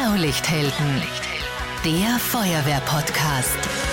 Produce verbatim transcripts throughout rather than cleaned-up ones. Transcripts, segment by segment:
Blaulichthelden, der Feuerwehr-Podcast.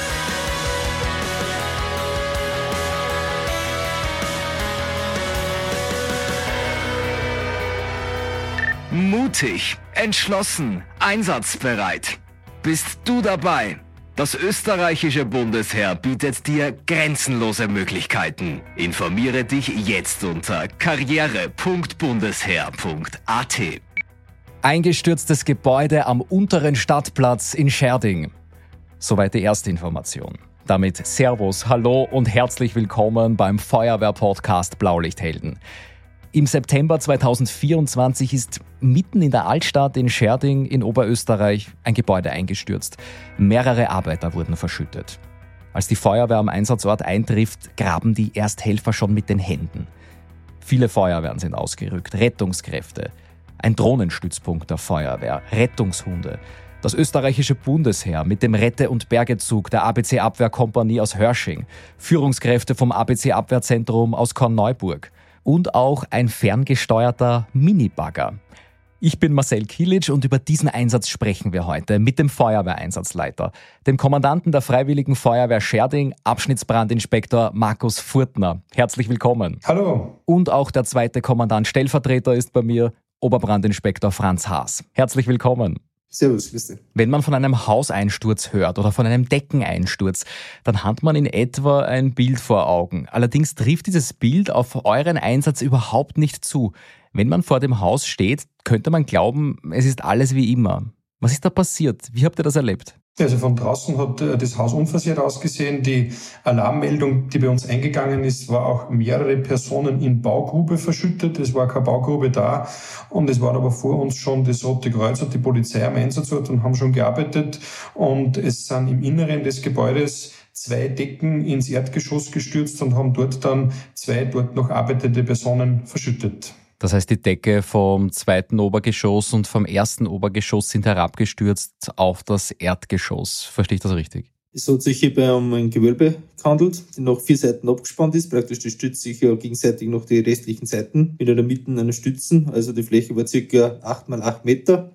Mutig, entschlossen, einsatzbereit. Bist du dabei? Das österreichische Bundesheer bietet dir grenzenlose Möglichkeiten. Informiere dich jetzt unter karriere punkt bundesheer punkt a t. Eingestürztes Gebäude am unteren Stadtplatz in Schärding. Soweit die erste Information. Damit Servus, Hallo und herzlich willkommen beim Feuerwehr-Podcast Blaulichthelden. Im September zweitausendvierundzwanzig ist mitten in der Altstadt in Schärding in Oberösterreich ein Gebäude eingestürzt. Mehrere Arbeiter wurden verschüttet. Als die Feuerwehr am Einsatzort eintrifft, graben die Ersthelfer schon mit den Händen. Viele Feuerwehren sind ausgerückt, Rettungskräfte, ein Drohnenstützpunkt der Feuerwehr, Rettungshunde, das österreichische Bundesheer mit dem Rette- und Bergezug der A B C-Abwehrkompanie aus Hörsching, Führungskräfte vom A B C-Abwehrzentrum aus Korneuburg und auch ein ferngesteuerter Minibagger. Ich bin Marcel Kilic und über diesen Einsatz sprechen wir heute mit dem Feuerwehreinsatzleiter, dem Kommandanten der Freiwilligen Feuerwehr Schärding, Abschnittsbrandinspektor Markus Furtner. Herzlich willkommen. Hallo. Und auch der zweite Kommandant Stellvertreter ist bei mir, Oberbrandinspektor Franz Haas. Herzlich willkommen. Servus, grüß dich. Wenn man von einem Hauseinsturz hört oder von einem Deckeneinsturz, dann hat man in etwa ein Bild vor Augen. Allerdings trifft dieses Bild auf euren Einsatz überhaupt nicht zu. Wenn man vor dem Haus steht, könnte man glauben, es ist alles wie immer. Was ist da passiert? Wie habt ihr das erlebt? Also von draußen hat das Haus unversehrt ausgesehen. Die Alarmmeldung, die bei uns eingegangen ist, war auch mehrere Personen in Baugrube verschüttet. Es war keine Baugrube da und es waren aber vor uns schon das Rote Kreuz und die Polizei am Einsatzort und haben schon gearbeitet. Und es sind im Inneren des Gebäudes zwei Decken ins Erdgeschoss gestürzt und haben dort dann zwei dort noch arbeitende Personen verschüttet. Das heißt, die Decke vom zweiten Obergeschoss und vom ersten Obergeschoss sind herabgestürzt auf das Erdgeschoss. Verstehe ich das richtig? Es hat sich hierbei um ein Gewölbe gehandelt, das nach vier Seiten abgespannt ist. Praktisch das stützt sich ja gegenseitig noch die restlichen Seiten mit einer Mitte einer Stützen. Also die Fläche war ca. acht mal acht Meter.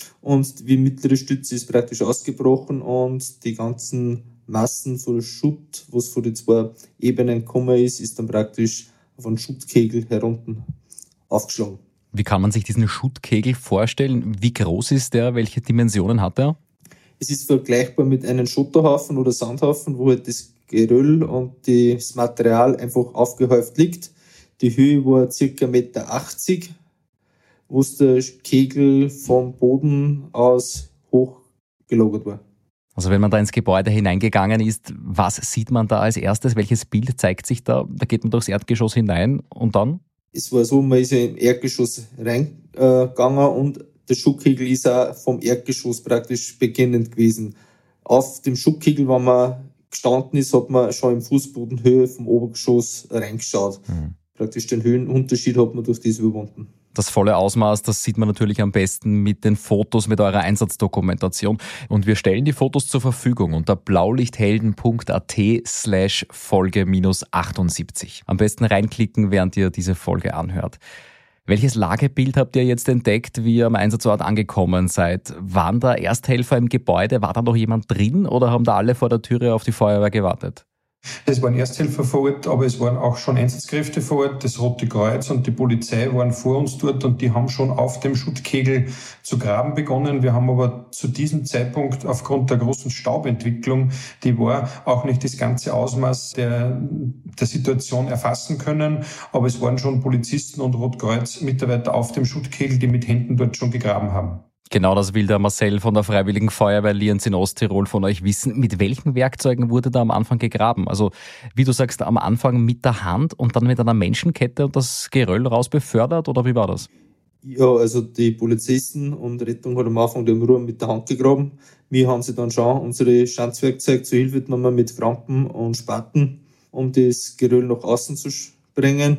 Und die mittlere Stütze ist praktisch ausgebrochen und die ganzen Massen von Schutt, was von den zwei Ebenen gekommen ist, ist dann praktisch auf einen Schuttkegel herunten aufgeschlagen. Wie kann man sich diesen Schuttkegel vorstellen? Wie groß ist der? Welche Dimensionen hat er? Es ist vergleichbar mit einem Schotterhaufen oder Sandhaufen, wo halt das Geröll und das Material einfach aufgehäuft liegt. Die Höhe war ca. eins Komma achtzig Meter, wo der Kegel vom Boden aus hochgelagert war. Also wenn man da ins Gebäude hineingegangen ist, was sieht man da als erstes? Welches Bild zeigt sich da? Da geht man durchs Erdgeschoss hinein und dann? Es war so, man ist ja im Erdgeschoss reingegangen und der Schuttkegel ist auch vom Erdgeschoss praktisch beginnend gewesen. Auf dem Schuttkegel, wenn man gestanden ist, hat man schon im Fußbodenhöhe vom Obergeschoss reingeschaut. Mhm. Praktisch den Höhenunterschied hat man durch das überwunden. Das volle Ausmaß, das sieht man natürlich am besten mit den Fotos, mit eurer Einsatzdokumentation. Und wir stellen die Fotos zur Verfügung unter blaulichthelden punkt a t slash Folge minus achtundsiebzig. Am besten reinklicken, während ihr diese Folge anhört. Welches Lagebild habt ihr jetzt entdeckt, wie ihr am Einsatzort angekommen seid? Waren da Ersthelfer im Gebäude? War da noch jemand drin oder haben da alle vor der Türe auf die Feuerwehr gewartet? Es waren Ersthelfer vor Ort, aber es waren auch schon Einsatzkräfte vor Ort. Das Rote Kreuz und die Polizei waren vor uns dort und die haben schon auf dem Schuttkegel zu graben begonnen. Wir haben aber zu diesem Zeitpunkt aufgrund der großen Staubentwicklung, die war, auch nicht das ganze Ausmaß der, der Situation erfassen können. Aber es waren schon Polizisten und Rotkreuz-Mitarbeiter auf dem Schuttkegel, die mit Händen dort schon gegraben haben. Genau, das will der Marcel von der Freiwilligen Feuerwehr Lienz in Osttirol von euch wissen. Mit welchen Werkzeugen wurde da am Anfang gegraben? Also, wie du sagst, am Anfang mit der Hand und dann mit einer Menschenkette und das Geröll raus befördert, oder wie war das? Ja, also die Polizisten und Rettung haben am Anfang den Ruhr mit der Hand gegraben. Wir haben sie dann schon unsere Schanzwerkzeuge zur Hilfe genommen mit Frampen und Spaten, um das Geröll nach außen zu bringen.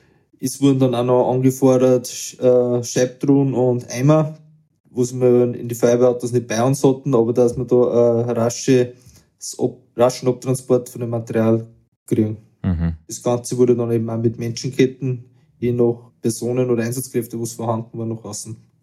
Es wurden dann auch noch angefordert äh, Scheibtruhen und Eimer, was wir in die Feuerwehrautos nicht bei uns hatten, aber dass wir da äh, rasche, Ab, raschen Abtransport von dem Material kriegen. Mhm. Das Ganze wurde dann eben auch mit Menschenketten, je nach Personen oder Einsatzkräfte, was vorhanden war, nach außen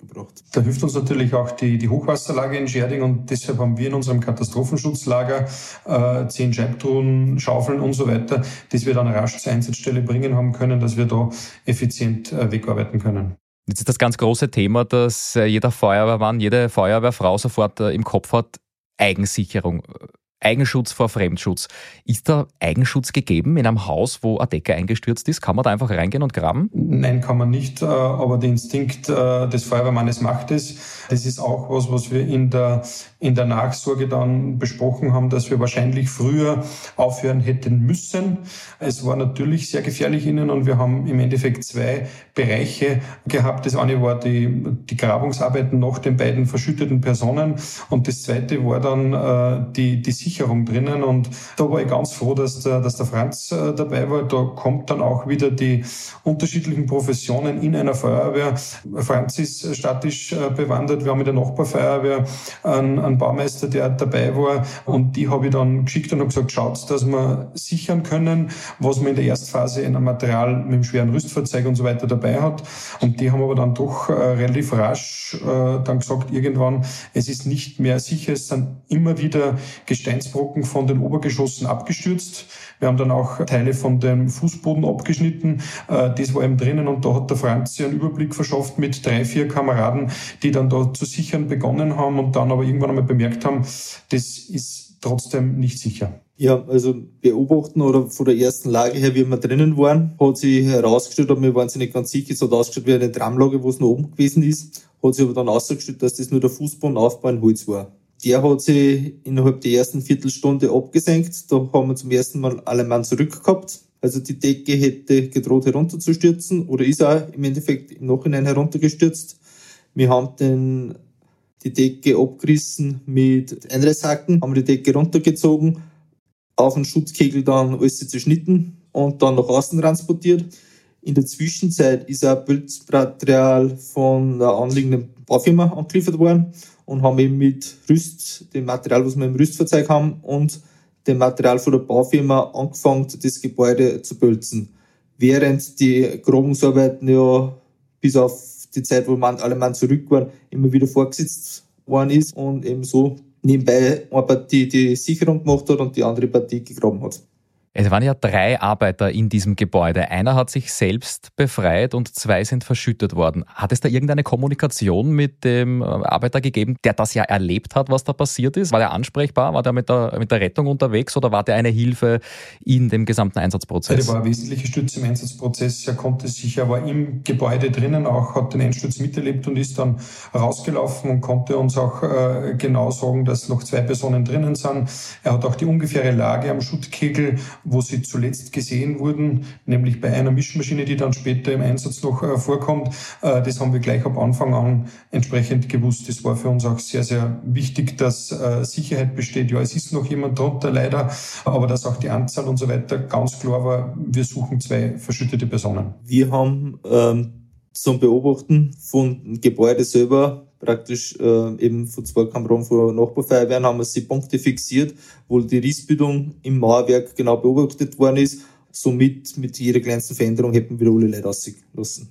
gebracht. Da hilft uns natürlich auch die, die Hochwasserlage in Schärding und deshalb haben wir in unserem Katastrophenschutzlager äh, zehn Scheibtruhen, Schaufeln und so weiter, das wir dann rasch zur Einsatzstelle bringen haben können, dass wir da effizient äh, wegarbeiten können. Jetzt ist das ganz große Thema, dass äh, jeder Feuerwehrmann, jede Feuerwehrfrau sofort äh, im Kopf hat, Eigensicherung. Eigenschutz vor Fremdschutz. Ist da Eigenschutz gegeben in einem Haus, wo eine Decke eingestürzt ist? Kann man da einfach reingehen und graben? Nein, kann man nicht, aber der Instinkt des Feuerwehrmannes macht es. Das ist auch was, was wir in der, in der Nachsorge dann besprochen haben, dass wir wahrscheinlich früher aufhören hätten müssen. Es war natürlich sehr gefährlich innen und wir haben im Endeffekt zwei Bereiche gehabt. Das eine war die, die Grabungsarbeiten nach den beiden verschütteten Personen und das zweite war dann äh, die, die Sicherung drinnen und da war ich ganz froh, dass der, dass der Franz äh, dabei war. Da kommt dann auch wieder die unterschiedlichen Professionen in einer Feuerwehr. Franz ist statisch äh, bewandert. Wir haben in der Nachbarfeuerwehr einen, einen Baumeister, der dabei war und die habe ich dann geschickt und habe gesagt, schaut, dass wir sichern können, was man in der Erstphase in einem Material mit einem schweren Rüstfahrzeug und so weiter dabei hat. Und die haben aber dann doch äh, relativ rasch äh, dann gesagt, irgendwann, es ist nicht mehr sicher, es sind immer wieder Gesteins Brocken von den Obergeschossen abgestürzt. Wir haben dann auch Teile von dem Fußboden abgeschnitten. Das war eben drinnen und da hat der Franz sich einen Überblick verschafft mit drei, vier Kameraden, die dann da zu sichern begonnen haben und dann aber irgendwann einmal bemerkt haben, das ist trotzdem nicht sicher. Ja, also beobachten oder von der ersten Lage her, wie wir drinnen waren, hat sich herausgestellt, aber wir waren sich nicht ganz sicher, es hat ausgestellt wie eine Tramlage, wo es noch oben gewesen ist, hat sich aber dann ausgestellt, dass das nur der Fußbodenaufbau in Holz war. Der hat sich innerhalb der ersten Viertelstunde abgesenkt. Da haben wir zum ersten Mal alle Mann zurück gehabt. Also die Decke hätte gedroht herunterzustürzen oder ist auch im Endeffekt im Nachhinein heruntergestürzt. Wir haben den, die Decke abgerissen mit Einreißhaken, haben die Decke runtergezogen, auf den Schutzkegel dann alles zerschnitten und dann nach außen transportiert. In der Zwischenzeit ist auch Bildmaterial von der anliegenden Baufirma angeliefert worden und haben eben mit Rüst, dem Material, was wir im Rüstfahrzeug haben, und dem Material von der Baufirma angefangen, das Gebäude zu bölzen. Während die Grabungsarbeiten ja bis auf die Zeit, wo man, alle Mann zurück waren, immer wieder vorgesetzt worden ist und eben so nebenbei eine Partie die Sicherung gemacht hat und die andere Partie gegraben hat. Es waren ja drei Arbeiter in diesem Gebäude. Einer hat sich selbst befreit und zwei sind verschüttet worden. Hat es da irgendeine Kommunikation mit dem Arbeiter gegeben, der das ja erlebt hat, was da passiert ist? War der ansprechbar? War der mit der, mit der Rettung unterwegs oder war der eine Hilfe in dem gesamten Einsatzprozess? Er war eine wesentliche Stütze im Einsatzprozess. Er konnte sich, er war im Gebäude drinnen, auch hat den Einsturz miterlebt und ist dann rausgelaufen und konnte uns auch äh, genau sagen, dass noch zwei Personen drinnen sind. Er hat auch die ungefähre Lage am Schuttkegel, wo sie zuletzt gesehen wurden, nämlich bei einer Mischmaschine, die dann später im Einsatz noch äh, vorkommt. Äh, das haben wir gleich ab Anfang an entsprechend gewusst. Das war für uns auch sehr, sehr wichtig, dass äh, Sicherheit besteht. Ja, es ist noch jemand drunter, leider, aber dass auch die Anzahl und so weiter ganz klar war, wir suchen zwei verschüttete Personen. Wir haben ähm, zum Beobachten von Gebäude selber praktisch äh, eben von zwei Kameraden von Nachbarfeuerwehren haben wir sie Punkte fixiert, wo die Rissbildung im Mauerwerk genau beobachtet worden ist. Somit mit jeder kleinsten Veränderung hätten wir alle Leute rausgelassen.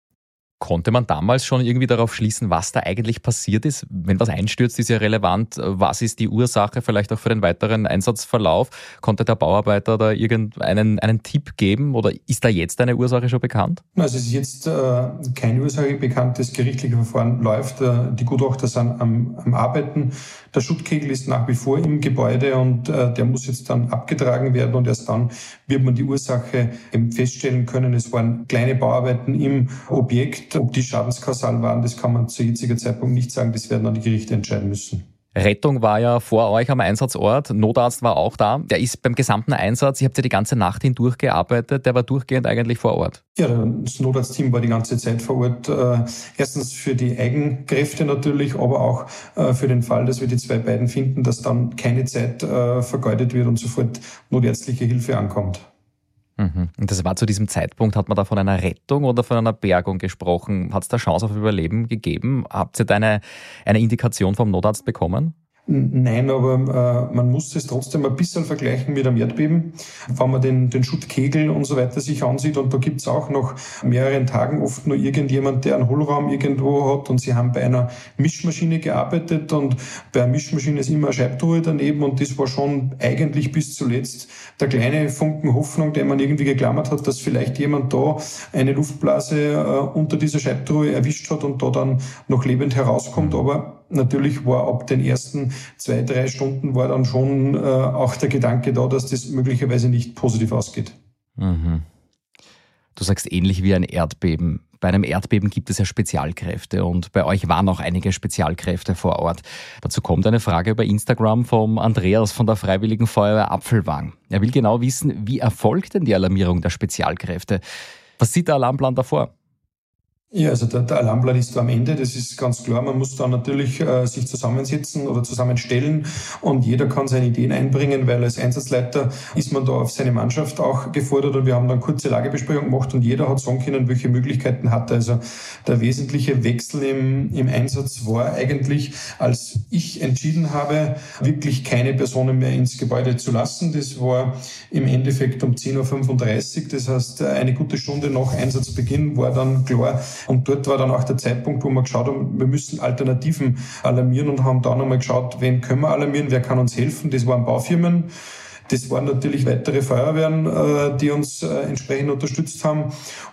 Konnte man damals schon irgendwie darauf schließen, was da eigentlich passiert ist? Wenn was einstürzt, ist ja relevant. Was ist die Ursache vielleicht auch für den weiteren Einsatzverlauf? Konnte der Bauarbeiter da irgendeinen einen Tipp geben oder ist da jetzt eine Ursache schon bekannt? Also es ist jetzt äh, keine Ursache bekannt. Das gerichtliche Verfahren läuft. Äh, die Gutachter sind am, am Arbeiten. Der Schuttkegel ist nach wie vor im Gebäude und äh, der muss jetzt dann abgetragen werden und erst dann wird man die Ursache eben feststellen können. Es waren kleine Bauarbeiten im Objekt. Ob die schadenskausal waren, das kann man zu jetziger Zeitpunkt nicht sagen. Das werden dann die Gerichte entscheiden müssen. Rettung war ja vor euch am Einsatzort, Notarzt war auch da. Der ist beim gesamten Einsatz, ihr habt ja die ganze Nacht hindurch gearbeitet, der war durchgehend eigentlich vor Ort. Ja, das Notarztteam war die ganze Zeit vor Ort. Erstens für die Eigenkräfte natürlich, aber auch für den Fall, dass wir die zwei beiden finden, dass dann keine Zeit vergeudet wird und sofort notärztliche Hilfe ankommt. Und das war zu diesem Zeitpunkt, hat man da von einer Rettung oder von einer Bergung gesprochen? Hat es da Chance auf Überleben gegeben? Habt ihr da eine, eine Indikation vom Notarzt bekommen? Nein, aber äh, man muss es trotzdem ein bisschen vergleichen mit einem Erdbeben, wenn man den, den Schuttkegel und so weiter sich ansieht. Und da gibt's auch nach mehreren Tagen oft nur irgendjemand, der einen Hohlraum irgendwo hat. Und sie haben bei einer Mischmaschine gearbeitet und bei einer Mischmaschine ist immer eine Scheibtruhe daneben. Und das war schon eigentlich bis zuletzt der kleine Funken Hoffnung, den man irgendwie geklammert hat, dass vielleicht jemand da eine Luftblase äh, unter dieser Scheibtruhe erwischt hat und da dann noch lebend herauskommt. Aber natürlich war ab den ersten zwei, drei Stunden war dann schon äh, auch der Gedanke da, dass das möglicherweise nicht positiv ausgeht. Mhm. Du sagst ähnlich wie ein Erdbeben. Bei einem Erdbeben gibt es ja Spezialkräfte und bei euch waren auch einige Spezialkräfte vor Ort. Dazu kommt eine Frage über Instagram vom Andreas von der Freiwilligen Feuerwehr Apfelwang. Er will genau wissen, wie erfolgt denn die Alarmierung der Spezialkräfte? Was sieht der Alarmplan davor? Ja, also der, der Alarmplan ist da am Ende, das ist ganz klar. Man muss da natürlich äh, sich zusammensetzen oder zusammenstellen und jeder kann seine Ideen einbringen, weil als Einsatzleiter ist man da auf seine Mannschaft auch gefordert und wir haben dann kurze Lagebesprechung gemacht und jeder hat sagen können, welche Möglichkeiten hat er. Also der wesentliche Wechsel im, im Einsatz war eigentlich, als ich entschieden habe, wirklich keine Personen mehr ins Gebäude zu lassen. Das war im Endeffekt um zehn Uhr fünfunddreißig, das heißt eine gute Stunde nach Einsatzbeginn war dann klar. Und dort war dann auch der Zeitpunkt, wo wir geschaut haben, wir müssen Alternativen alarmieren und haben dann nochmal geschaut, wen können wir alarmieren, wer kann uns helfen. Das waren Baufirmen. Das waren natürlich weitere Feuerwehren, die uns entsprechend unterstützt haben.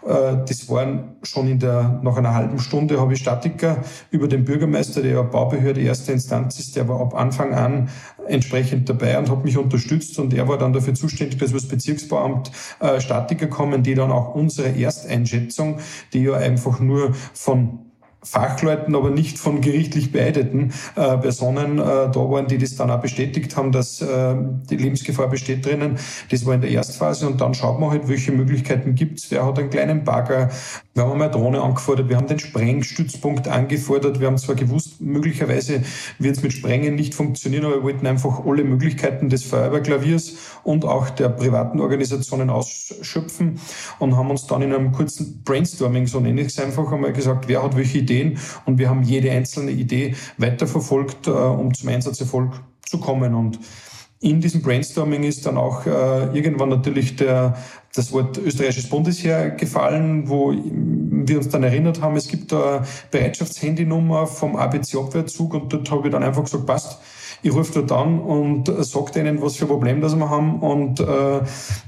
Das waren schon in der, nach einer halben Stunde habe ich Statiker über den Bürgermeister, der ja Baubehörde erste Instanz ist, der war ab Anfang an entsprechend dabei und hat mich unterstützt und er war dann dafür zuständig, dass wir das Bezirksbauamt Statiker kommen, die dann auch unsere Ersteinschätzung, die ja einfach nur von Fachleuten, aber nicht von gerichtlich beeideten äh, Personen äh, da waren, die das dann auch bestätigt haben, dass äh, die Lebensgefahr besteht drinnen. Das war in der Erstphase und dann schaut man halt, welche Möglichkeiten gibt's. Wer hat einen kleinen Bagger? Wir haben einmal eine Drohne angefordert, wir haben den Sprengstützpunkt angefordert. Wir haben zwar gewusst, möglicherweise wird es mit Sprengen nicht funktionieren, aber wir wollten einfach alle Möglichkeiten des Feuerwehrklaviers und auch der privaten Organisationen ausschöpfen und haben uns dann in einem kurzen Brainstorming, so nenne ich es einfach, einmal gesagt, wer hat welche Ideen. Und wir haben jede einzelne Idee weiterverfolgt, äh, um zum Einsatzerfolg zu kommen. Und in diesem Brainstorming ist dann auch äh, irgendwann natürlich der, das Wort österreichisches Bundesheer gefallen, wo wir uns dann erinnert haben, es gibt da eine Bereitschaftshandynummer vom A B C-Abwehrzug und dort habe ich dann einfach gesagt, passt, ich rufe dort an und sage denen, was für ein Problem das wir haben und äh,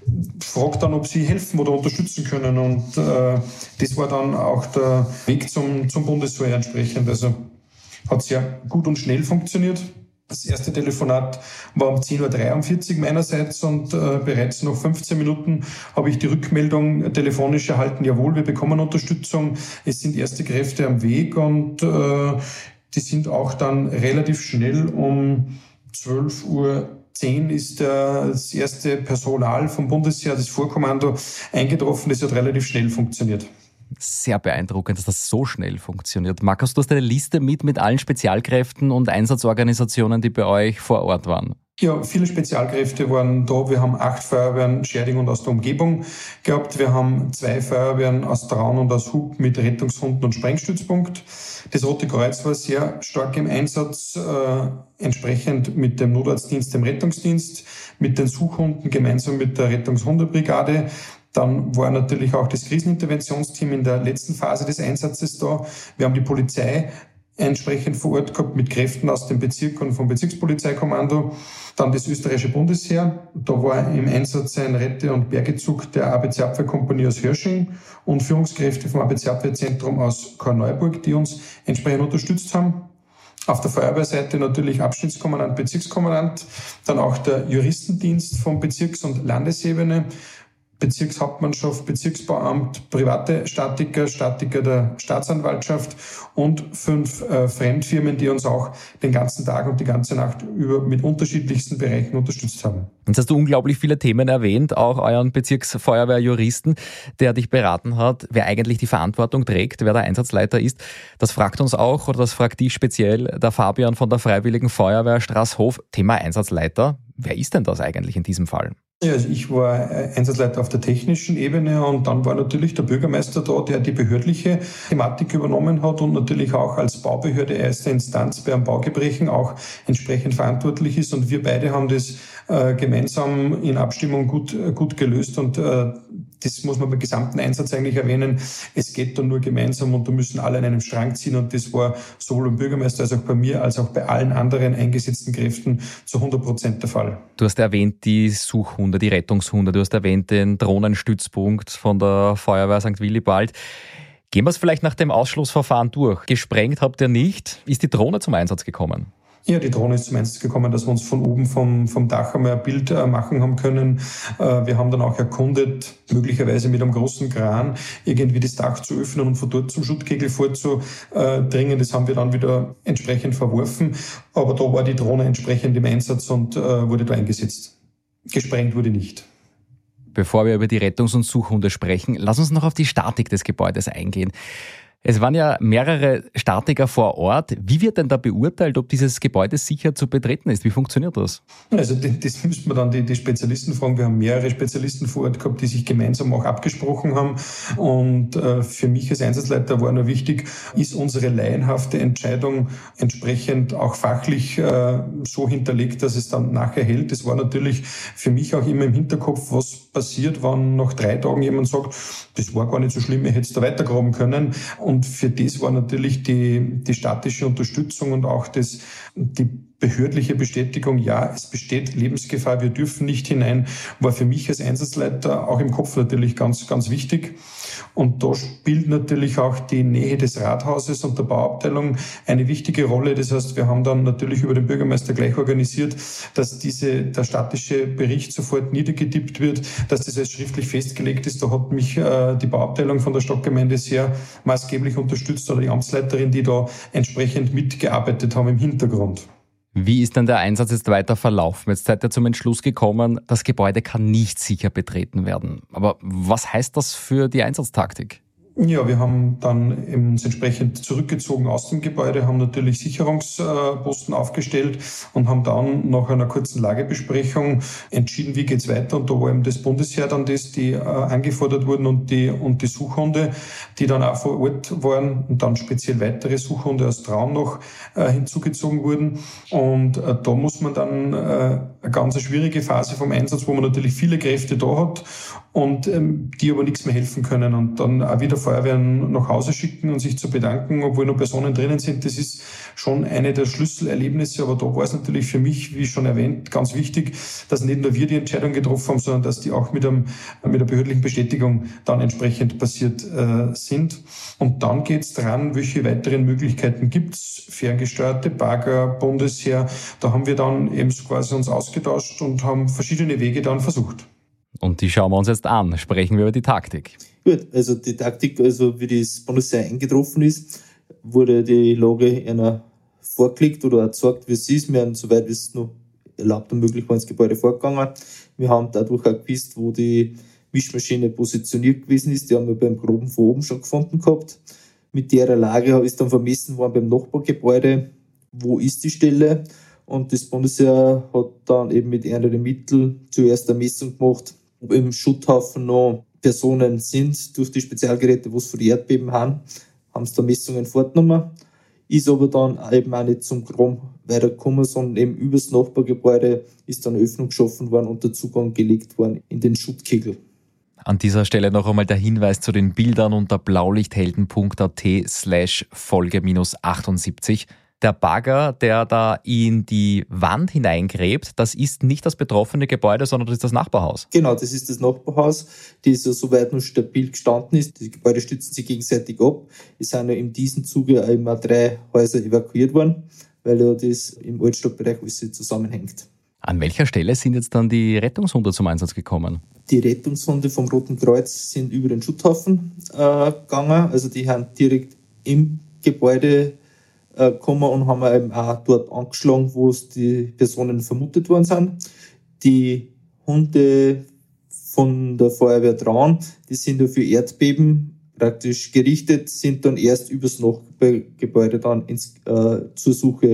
frage dann, ob sie helfen oder unterstützen können. Und äh, das war dann auch der Weg zum, zum Bundeswehr entsprechend. Also hat sehr gut und schnell funktioniert. Das erste Telefonat war um zehn Uhr dreiundvierzig meinerseits und äh, bereits nach fünfzehn Minuten habe ich die Rückmeldung telefonisch erhalten, jawohl, wir bekommen Unterstützung, es sind erste Kräfte am Weg und äh, die sind auch dann relativ schnell um zwölf Uhr zehn ist der, das erste Personal vom Bundesheer, das Vorkommando, eingetroffen. Das hat relativ schnell funktioniert. Sehr beeindruckend, dass das so schnell funktioniert. Markus, du hast eine Liste mit, mit allen Spezialkräften und Einsatzorganisationen, die bei euch vor Ort waren. Ja, viele Spezialkräfte waren da. Wir haben acht Feuerwehren Scherding und aus der Umgebung gehabt. Wir haben zwei Feuerwehren aus Traun und aus Hub mit Rettungshunden und Sprengstützpunkt. Das Rote Kreuz war sehr stark im Einsatz, äh, entsprechend mit dem Notarztdienst, dem Rettungsdienst, mit den Suchhunden gemeinsam mit der Rettungshundebrigade. Dann war natürlich auch das Kriseninterventionsteam in der letzten Phase des Einsatzes da. Wir haben die Polizei entsprechend vor Ort gehabt mit Kräften aus dem Bezirk und vom Bezirkspolizeikommando. Dann das österreichische Bundesheer. Da war im Einsatz ein Rette- und Bergezug der A B C-Abwehrkompanie aus Hörsching und Führungskräfte vom A B C-Abwehrzentrum aus Korneuburg, die uns entsprechend unterstützt haben. Auf der Feuerwehrseite natürlich Abschnittskommandant, Bezirkskommandant, dann auch der Juristendienst vom Bezirks- und Landesebene, Bezirkshauptmannschaft, Bezirksbauamt, private Statiker, Statiker der Staatsanwaltschaft und fünf äh, Fremdfirmen, die uns auch den ganzen Tag und die ganze Nacht über mit unterschiedlichsten Bereichen unterstützt haben. Jetzt hast du unglaublich viele Themen erwähnt, auch euren Bezirksfeuerwehrjuristen, der dich beraten hat, wer eigentlich die Verantwortung trägt, wer der Einsatzleiter ist. Das fragt uns auch, oder das fragt dich speziell, der Fabian von der Freiwilligen Feuerwehr Straßhof. Thema Einsatzleiter. Wer ist denn das eigentlich in diesem Fall? Ja, also ich war Einsatzleiter auf der technischen Ebene und dann war natürlich der Bürgermeister da, der die behördliche Thematik übernommen hat und natürlich auch als Baubehörde erster Instanz bei einem Baugebrechen auch entsprechend verantwortlich ist. Und wir beide haben das äh, gemeinsam in Abstimmung gut, gut gelöst und äh, das muss man beim gesamten Einsatz eigentlich erwähnen. Es geht dann nur gemeinsam und da müssen alle an einem Strang ziehen und das war sowohl beim Bürgermeister als auch bei mir als auch bei allen anderen eingesetzten Kräften zu hundert Prozent der Fall. Du hast erwähnt die Suchhunde, die Rettungshunde, du hast erwähnt den Drohnenstützpunkt von der Feuerwehr Sankt Willibald. Gehen wir es vielleicht nach dem Ausschlussverfahren durch. Gesprengt habt ihr nicht. Ist die Drohne zum Einsatz gekommen? Ja, die Drohne ist zum Einsatz gekommen, dass wir uns von oben vom, vom Dach einmal ein Bild äh, machen haben können. Äh, wir haben dann auch erkundet, möglicherweise mit einem großen Kran irgendwie das Dach zu öffnen und von dort zum Schuttkegel vorzudringen. Das haben wir dann wieder entsprechend verworfen. Aber da war die Drohne entsprechend im Einsatz und äh, wurde da eingesetzt. Gesprengt wurde nicht. Bevor wir über die Rettungs- und Suchhunde sprechen, lass uns noch auf die Statik des Gebäudes eingehen. Es waren ja mehrere Statiker vor Ort. Wie wird denn da beurteilt, ob dieses Gebäude sicher zu betreten ist? Wie funktioniert das? Also das müssten wir dann die, die Spezialisten fragen. Wir haben mehrere Spezialisten vor Ort gehabt, die sich gemeinsam auch abgesprochen haben. Und äh, für mich als Einsatzleiter war nur wichtig, ist unsere laienhafte Entscheidung entsprechend auch fachlich äh, so hinterlegt, dass es dann nachher hält. Das war natürlich für mich auch immer im Hinterkopf, was passiert, wenn nach drei Tagen jemand sagt, das war gar nicht so schlimm, ich hätte es da weitergraben können. Und für das war natürlich die, die statische Unterstützung und auch das, die behördliche Bestätigung, ja, es besteht Lebensgefahr, wir dürfen nicht hinein, war für mich als Einsatzleiter auch im Kopf natürlich ganz, ganz wichtig. Und da spielt natürlich auch die Nähe des Rathauses und der Bauabteilung eine wichtige Rolle. Das heißt, wir haben dann natürlich über den Bürgermeister gleich organisiert, dass diese, der statische Bericht sofort niedergetippt wird, dass das als schriftlich festgelegt ist. Da hat mich äh, die Bauabteilung von der Stadtgemeinde sehr maßgeblich unterstützt oder die Amtsleiterin, die da entsprechend mitgearbeitet haben im Hintergrund. Wie ist denn der Einsatz jetzt weiter verlaufen? Jetzt seid ihr zum Entschluss gekommen, das Gebäude kann nicht sicher betreten werden. Aber was heißt das für die Einsatztaktik? Ja, wir haben dann uns entsprechend zurückgezogen aus dem Gebäude, haben natürlich Sicherungsposten aufgestellt und haben dann nach einer kurzen Lagebesprechung entschieden, wie geht's weiter. Und da war eben das Bundesheer dann das, die äh, angefordert wurden und die, und die Suchhunde, die dann auch vor Ort waren und dann speziell weitere Suchhunde aus Traun noch äh, hinzugezogen wurden. Und äh, da muss man dann äh, eine ganz schwierige Phase vom Einsatz, wo man natürlich viele Kräfte da hat und ähm, die aber nichts mehr helfen können und dann auch wieder Feuerwehren nach Hause schicken und sich zu bedanken, obwohl noch Personen drinnen sind. Das ist schon eine der Schlüsselerlebnisse, aber da war es natürlich für mich, wie schon erwähnt, ganz wichtig, dass nicht nur wir die Entscheidung getroffen haben, sondern dass die auch mit, einem, mit der behördlichen Bestätigung dann entsprechend passiert äh, sind. Und dann geht's dran, welche weiteren Möglichkeiten gibt's, ferngesteuerte Bagger, Bundesheer. Da haben wir dann eben quasi uns ausgetauscht und haben verschiedene Wege dann versucht. Und die schauen wir uns jetzt an. Sprechen wir über die Taktik. Gut, also die Taktik, also wie das Bundesheer eingetroffen ist, wurde die Lage einer vorgelegt oder erzeugt, wie es ist. Wir haben, soweit es noch erlaubt und möglich war, ins Gebäude vorgegangen. Wir haben dadurch auch gewusst, wo die Mischmaschine positioniert gewesen ist. Die haben wir beim Groben von oben schon gefunden gehabt. Mit der Lage ist dann vermessen worden beim Nachbargebäude, wo ist die Stelle. Und das Bundesheer hat dann eben mit anderen Mitteln zuerst eine Messung gemacht, ob im Schutthaufen noch Personen sind durch die Spezialgeräte, wo es für die Erdbeben haben, haben sie da Messungen vorgenommen. Ist aber dann eben auch nicht zum Graben weitergekommen, sondern eben übers Nachbargebäude ist dann eine Öffnung geschaffen worden und der Zugang gelegt worden in den Schuttkegel. An dieser Stelle noch einmal der Hinweis zu den Bildern unter blaulichthelden.at slash Folge minus achtundsiebzig. Der Bagger, der da in die Wand hineingräbt, das ist nicht das betroffene Gebäude, sondern das ist das Nachbarhaus. Genau, das ist das Nachbarhaus, das ja soweit noch stabil gestanden ist. Die Gebäude stützen sich gegenseitig ab. Es sind ja in diesem Zuge immer drei Häuser evakuiert worden, weil ja das im Altstadtbereich alles zusammenhängt. An welcher Stelle sind jetzt dann die Rettungshunde zum Einsatz gekommen? Die Rettungshunde vom Roten Kreuz sind über den Schutthaufen äh, gegangen. Also die haben direkt im Gebäude gekommen und haben eben auch dort angeschlagen, wo es die Personen vermutet worden sind. Die Hunde von der Feuerwehr Traun, die sind ja für Erdbeben praktisch gerichtet, sind dann erst übers Nachbargebäude dann ins, äh, zur Suche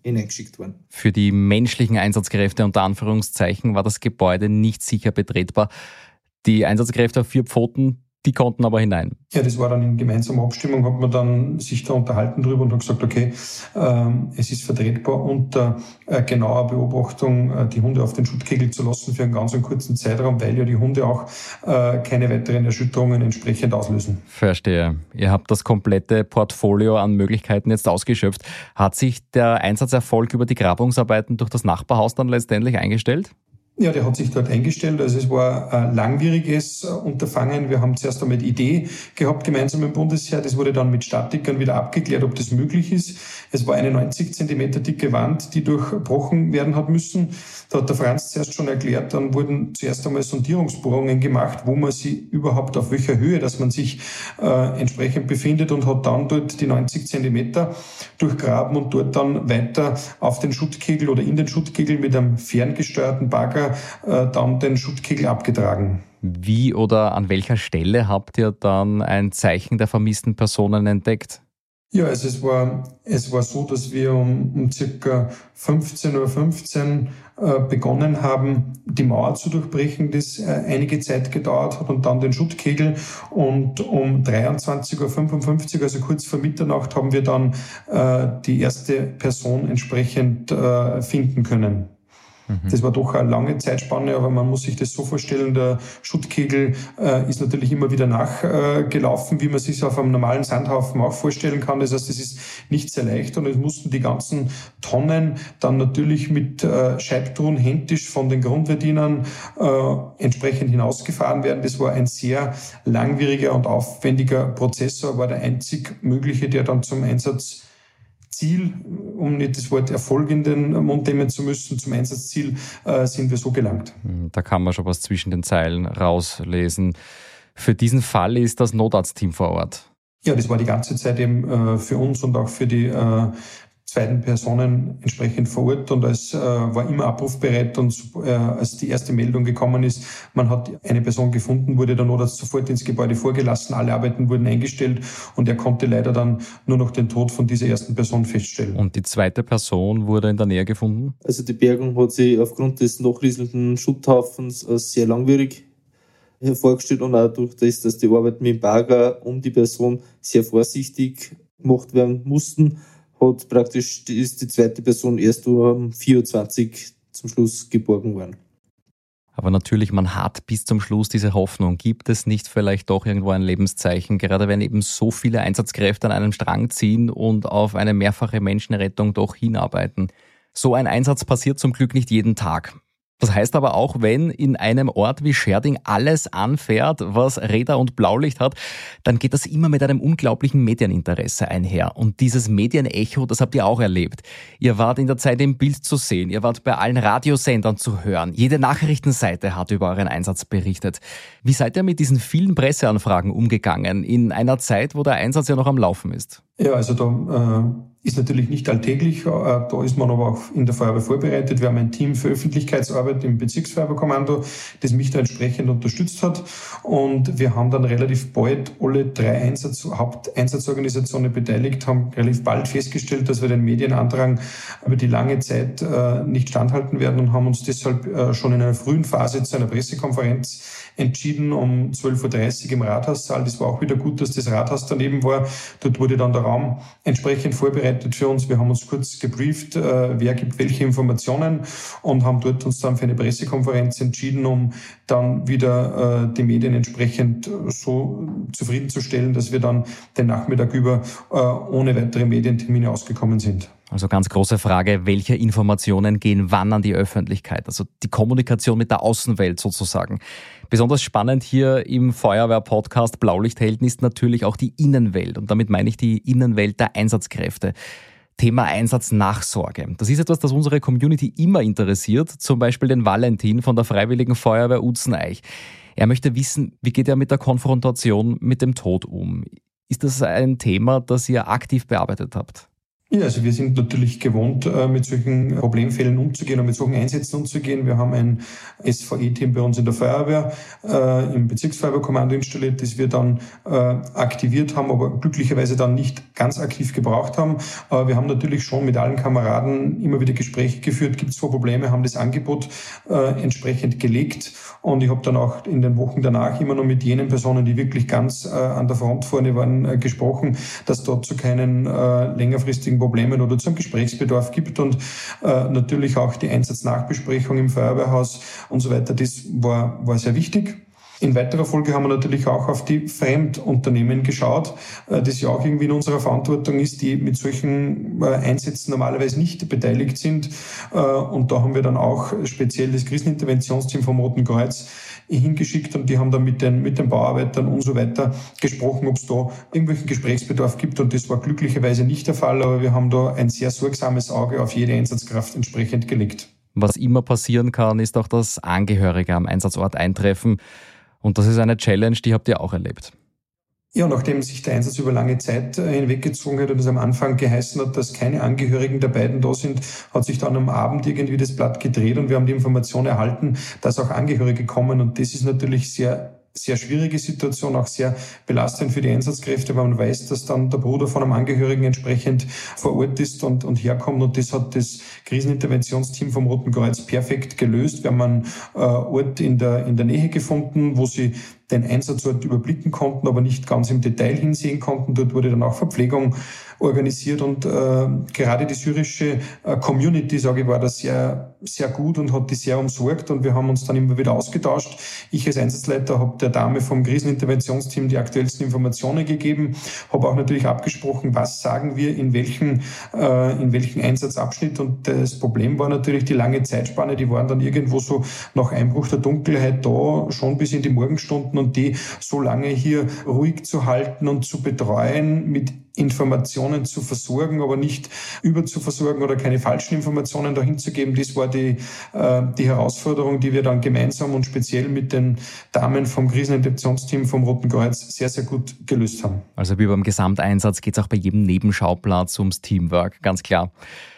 hineingeschickt worden. Für die menschlichen Einsatzkräfte unter Anführungszeichen war das Gebäude nicht sicher betretbar. Die Einsatzkräfte auf vier Pfoten, die konnten aber hinein. Ja, das war dann in gemeinsamer Abstimmung, hat man dann sich da unterhalten drüber und hat gesagt, okay, ähm, es ist vertretbar unter äh, genauer Beobachtung äh, die Hunde auf den Schuttkegel zu lassen für einen ganz einen kurzen Zeitraum, weil ja die Hunde auch äh, keine weiteren Erschütterungen entsprechend auslösen. Verstehe. Ihr habt das komplette Portfolio an Möglichkeiten jetzt ausgeschöpft. Hat sich der Einsatzerfolg über die Grabungsarbeiten durch das Nachbarhaus dann letztendlich eingestellt? Ja, der hat sich dort eingestellt. Also es war ein langwieriges Unterfangen. Wir haben zuerst einmal die Idee gehabt, gemeinsam im Bundesheer. Das wurde dann mit Statikern wieder abgeklärt, ob das möglich ist. Es war eine neunzig Zentimeter dicke Wand, die durchbrochen werden hat müssen. Da hat der Franz zuerst schon erklärt, dann wurden zuerst einmal Sondierungsbohrungen gemacht, wo man sie überhaupt, auf welcher Höhe, dass man sich äh, entsprechend befindet, und hat dann dort die neunzig Zentimeter durchgraben und dort dann weiter auf den Schuttkegel oder in den Schuttkegel mit einem ferngesteuerten Bagger äh, dann den Schuttkegel abgetragen. Wie oder an welcher Stelle habt ihr dann ein Zeichen der vermissten Personen entdeckt? Ja, also es war, es war so, dass wir um, um circa fünfzehn Uhr fünfzehn äh, begonnen haben, die Mauer zu durchbrechen, das äh, einige Zeit gedauert hat, und dann den Schuttkegel. Und um dreiundzwanzig Uhr fünfundfünfzig, also kurz vor Mitternacht, haben wir dann äh, die erste Person entsprechend äh, finden können. Das war doch eine lange Zeitspanne, aber man muss sich das so vorstellen, der Schuttkegel äh, ist natürlich immer wieder nachgelaufen, äh, wie man sich es auf einem normalen Sandhaufen auch vorstellen kann. Das heißt, es ist nicht sehr leicht, und es mussten die ganzen Tonnen dann natürlich mit äh, Scheibtouren händisch von den Grundwehrdienern äh, entsprechend hinausgefahren werden. Das war ein sehr langwieriger und aufwendiger Prozess, aber der einzig mögliche, der dann zum Einsatz Ziel, um nicht das Wort Erfolg in den Mund nehmen zu müssen, zum Einsatzziel äh, sind wir so gelangt. Da kann man schon was zwischen den Zeilen rauslesen. Für diesen Fall ist das Notarztteam vor Ort. Ja, das war die ganze Zeit eben äh, für uns und auch für die äh, zweiten Personen entsprechend vor Ort, und es äh, war immer abrufbereit, und äh, als die erste Meldung gekommen ist, man hat eine Person gefunden, wurde der Notarzt sofort ins Gebäude vorgelassen, alle Arbeiten wurden eingestellt, und er konnte leider dann nur noch den Tod von dieser ersten Person feststellen. Und die zweite Person wurde in der Nähe gefunden? Also die Bergung hat sich aufgrund des nachrieselnden Schutthaufens als sehr langwierig hervorgestellt, und auch durch das, dass die Arbeiten mit dem Bagger um die Person sehr vorsichtig gemacht werden mussten, hat praktisch ist die zweite Person erst um vierundzwanzig zum Schluss geborgen worden. Aber natürlich, man hat bis zum Schluss diese Hoffnung. Gibt es nicht vielleicht doch irgendwo ein Lebenszeichen, gerade wenn eben so viele Einsatzkräfte an einem Strang ziehen und auf eine mehrfache Menschenrettung doch hinarbeiten? So ein Einsatz passiert zum Glück nicht jeden Tag. Das heißt aber auch, wenn in einem Ort wie Schärding alles anfährt, was Räder und Blaulicht hat, dann geht das immer mit einem unglaublichen Medieninteresse einher. Und dieses Medienecho, das habt ihr auch erlebt. Ihr wart in der Zeit im Bild zu sehen, ihr wart bei allen Radiosendern zu hören. Jede Nachrichtenseite hat über euren Einsatz berichtet. Wie seid ihr mit diesen vielen Presseanfragen umgegangen, in einer Zeit, wo der Einsatz ja noch am Laufen ist? Ja, also da äh, ist natürlich nicht alltäglich. Äh, da ist man aber auch in der Feuerwehr vorbereitet. Wir haben ein Team für Öffentlichkeitsarbeit im Bezirksfeuerwehrkommando, das mich da entsprechend unterstützt hat. Und wir haben dann relativ bald alle drei Einsatz, Haupteinsatzorganisationen beteiligt, haben relativ bald festgestellt, dass wir den Medienandrang über die lange Zeit äh, nicht standhalten werden, und haben uns deshalb äh, schon in einer frühen Phase zu einer Pressekonferenz entschieden, um zwölf Uhr dreißig im Rathaussaal. Das war auch wieder gut, dass das Rathaus daneben war. Dort wurde dann der Raum entsprechend vorbereitet für uns. Wir haben uns kurz gebrieft, äh, wer gibt welche Informationen, und haben dort uns dann für eine Pressekonferenz entschieden, um dann wieder äh, die Medien entsprechend so zufriedenzustellen, dass wir dann den Nachmittag über äh, ohne weitere Medientermine ausgekommen sind. Also ganz große Frage, welche Informationen gehen wann an die Öffentlichkeit? Also die Kommunikation mit der Außenwelt sozusagen. Besonders spannend hier im Feuerwehr-Podcast Blaulichthelden ist natürlich auch die Innenwelt. Und damit meine ich die Innenwelt der Einsatzkräfte. Thema Einsatznachsorge. Das ist etwas, das unsere Community immer interessiert. Zum Beispiel den Valentin von der Freiwilligen Feuerwehr Utzeneich. Er möchte wissen, wie geht er mit der Konfrontation mit dem Tod um? Ist das ein Thema, das ihr aktiv bearbeitet habt? Ja, also wir sind natürlich gewohnt, mit solchen Problemfällen umzugehen und mit solchen Einsätzen umzugehen. Wir haben ein S V E-Team bei uns in der Feuerwehr, äh, im Bezirksfeuerwehrkommando installiert, das wir dann äh, aktiviert haben, aber glücklicherweise dann nicht ganz aktiv gebraucht haben. Aber wir haben natürlich schon mit allen Kameraden immer wieder Gespräche geführt, gibt es zwar Probleme, haben das Angebot äh, entsprechend gelegt. Und ich habe dann auch in den Wochen danach immer noch mit jenen Personen, die wirklich ganz äh, an der Front vorne waren, äh, gesprochen, dass dort zu keinen äh, längerfristigen Problemen oder zum Gesprächsbedarf gibt und äh, natürlich auch die Einsatznachbesprechung im Feuerwehrhaus und so weiter. Das war, war sehr wichtig. In weiterer Folge haben wir natürlich auch auf die Fremdunternehmen geschaut, das ja auch irgendwie in unserer Verantwortung ist, die mit solchen Einsätzen normalerweise nicht beteiligt sind. Und da haben wir dann auch speziell das Kriseninterventionsteam vom Roten Kreuz hingeschickt und die haben dann mit den, mit den Bauarbeitern und so weiter gesprochen, ob es da irgendwelchen Gesprächsbedarf gibt. Und das war glücklicherweise nicht der Fall, aber wir haben da ein sehr sorgsames Auge auf jede Einsatzkraft entsprechend gelegt. Was immer passieren kann, ist auch, dass Angehörige am Einsatzort eintreffen. Und das ist eine Challenge, die habt ihr auch erlebt. Ja, nachdem sich der Einsatz über lange Zeit hinweggezogen hat und es am Anfang geheißen hat, dass keine Angehörigen der beiden da sind, hat sich dann am Abend irgendwie das Blatt gedreht und wir haben die Information erhalten, dass auch Angehörige kommen. Und das ist natürlich sehr sehr schwierige Situation, auch sehr belastend für die Einsatzkräfte, weil man weiß, dass dann der Bruder von einem Angehörigen entsprechend vor Ort ist und, und herkommt. Und das hat das Kriseninterventionsteam vom Roten Kreuz perfekt gelöst. Wir haben einen äh, Ort in der, in der Nähe gefunden, wo sie den Einsatzort überblicken konnten, aber nicht ganz im Detail hinsehen konnten. Dort wurde dann auch Verpflegung organisiert und äh, gerade die syrische äh, Community, sage ich, war da sehr, sehr gut und hat die sehr umsorgt und wir haben uns dann immer wieder ausgetauscht. Ich als Einsatzleiter habe der Dame vom Kriseninterventionsteam die aktuellsten Informationen gegeben, habe auch natürlich abgesprochen, was sagen wir in welchen, äh, in welchen Einsatzabschnitt und das Problem war natürlich die lange Zeitspanne, die waren dann irgendwo so nach Einbruch der Dunkelheit da, schon bis in die Morgenstunden und die so lange hier ruhig zu halten und zu betreuen, mit Informationen zu versorgen, aber nicht überzuversorgen oder keine falschen Informationen dahin zu geben. Das war die, äh, die Herausforderung, die wir dann gemeinsam und speziell mit den Damen vom Kriseninterventionsteam vom Roten Kreuz sehr, sehr gut gelöst haben. Also wie beim Gesamteinsatz geht es auch bei jedem Nebenschauplatz ums Teamwork, ganz klar.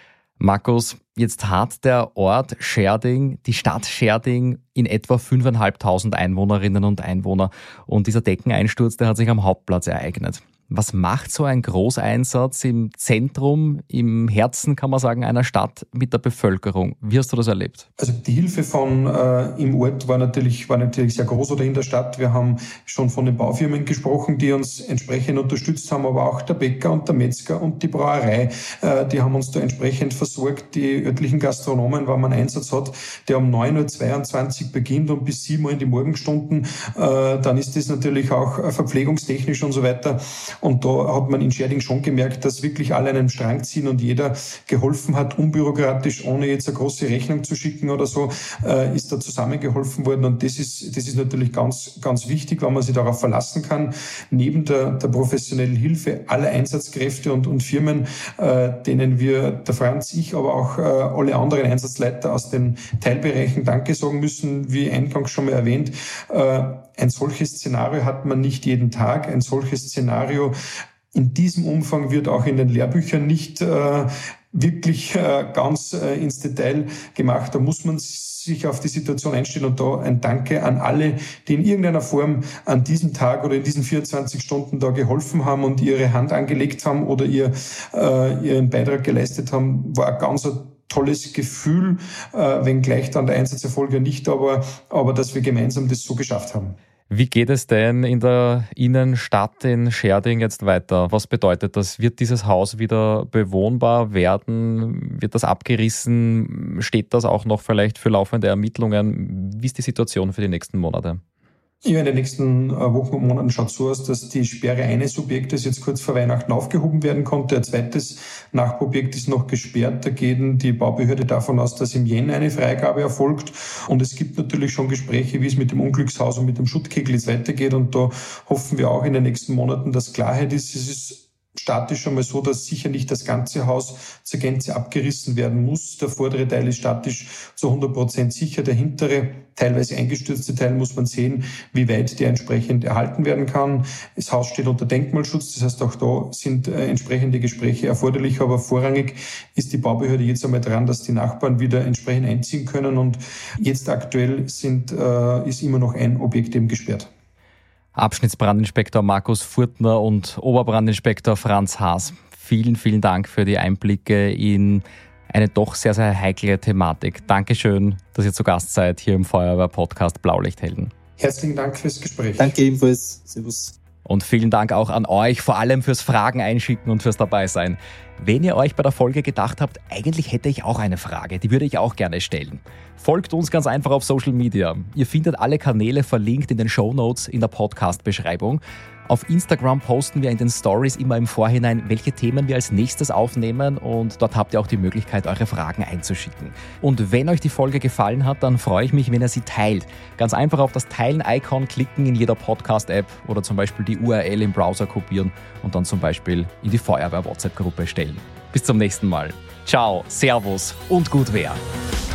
Markus, jetzt hat der Ort Schärding, die Stadt Schärding, in etwa fünftausendfünfhundert Einwohnerinnen und Einwohner. Und dieser Deckeneinsturz, der hat sich am Hauptplatz ereignet. Was macht so ein Großeinsatz im Zentrum, im Herzen, kann man sagen, einer Stadt mit der Bevölkerung? Wie hast du das erlebt? Also die Hilfe von äh, im Ort war natürlich, war natürlich sehr groß oder in der Stadt. Wir haben schon von den Baufirmen gesprochen, die uns entsprechend unterstützt haben, aber auch der Bäcker und der Metzger und die Brauerei, äh, die haben uns da entsprechend versorgt. Die örtlichen Gastronomen, wenn man einen Einsatz hat, der um neun Uhr zweiundzwanzig beginnt und bis sieben Uhr in die Morgenstunden, äh, dann ist das natürlich auch verpflegungstechnisch und so weiter. Und da hat man in Schärding schon gemerkt, dass wirklich alle an einem Strang ziehen und jeder geholfen hat, unbürokratisch, ohne jetzt eine große Rechnung zu schicken oder so, äh, ist da zusammengeholfen worden. Und das ist, das ist natürlich ganz, ganz wichtig, weil man sich darauf verlassen kann. Neben der, der professionellen Hilfe aller Einsatzkräfte und, und Firmen, äh, denen wir, der Franz, ich, aber auch äh, alle anderen Einsatzleiter aus den Teilbereichen Danke sagen müssen, wie eingangs schon mal erwähnt. Äh, ein solches Szenario hat man nicht jeden Tag. Ein solches Szenario in diesem Umfang wird auch in den Lehrbüchern nicht äh, wirklich äh, ganz äh, ins Detail gemacht. Da muss man sich auf die Situation einstellen und da ein Danke an alle, die in irgendeiner Form an diesem Tag oder in diesen vierundzwanzig Stunden da geholfen haben und ihre Hand angelegt haben oder ihr, äh, ihren Beitrag geleistet haben, war ein ganz tolles Gefühl, äh, wenngleich dann der Einsatzerfolg ja nicht, aber, aber dass wir gemeinsam das so geschafft haben. Wie geht es denn in der Innenstadt in Schärding jetzt weiter? Was bedeutet das? Wird dieses Haus wieder bewohnbar werden? Wird das abgerissen? Steht das auch noch vielleicht für laufende Ermittlungen? Wie ist die Situation für die nächsten Monate? Ja, in den nächsten Wochen und Monaten schaut es so aus, dass die Sperre eines Objektes jetzt kurz vor Weihnachten aufgehoben werden konnte. Ein zweites Nachbarobjekt ist noch gesperrt. Da geht die Baubehörde davon aus, dass im Jänner eine Freigabe erfolgt. Und es gibt natürlich schon Gespräche, wie es mit dem Unglückshaus und mit dem Schuttkegel jetzt weitergeht. Und da hoffen wir auch in den nächsten Monaten, dass Klarheit ist. Es ist statisch einmal so, dass sicher nicht das ganze Haus zur Gänze abgerissen werden muss. Der vordere Teil ist statisch zu hundert Prozent sicher. Der hintere, teilweise eingestürzte Teil muss man sehen, wie weit der entsprechend erhalten werden kann. Das Haus steht unter Denkmalschutz, das heißt auch da sind äh, entsprechende Gespräche erforderlich, aber vorrangig ist die Baubehörde jetzt einmal dran, dass die Nachbarn wieder entsprechend einziehen können und jetzt aktuell sind, äh, ist immer noch ein Objekt eben gesperrt. Abschnittsbrandinspektor Markus Furtner und Oberbrandinspektor Franz Haas. Vielen, vielen Dank für die Einblicke in eine doch sehr, sehr heikle Thematik. Dankeschön, dass ihr zu Gast seid hier im Feuerwehr-Podcast Blaulichthelden. Herzlichen Dank fürs Gespräch. Danke ebenfalls. Servus. Und vielen Dank auch an euch, vor allem fürs Fragen einschicken und fürs Dabeisein. Wenn ihr euch bei der Folge gedacht habt, eigentlich hätte ich auch eine Frage, die würde ich auch gerne stellen. Folgt uns ganz einfach auf Social Media. Ihr findet alle Kanäle verlinkt in den Shownotes in der Podcast-Beschreibung. Auf Instagram posten wir in den Stories immer im Vorhinein, welche Themen wir als nächstes aufnehmen und dort habt ihr auch die Möglichkeit, eure Fragen einzuschicken. Und wenn euch die Folge gefallen hat, dann freue ich mich, wenn ihr sie teilt. Ganz einfach auf das Teilen-Icon klicken in jeder Podcast-App oder zum Beispiel die U R L im Browser kopieren und dann zum Beispiel in die Feuerwehr-WhatsApp-Gruppe stellen. Bis zum nächsten Mal. Ciao, Servus und gut Wehr.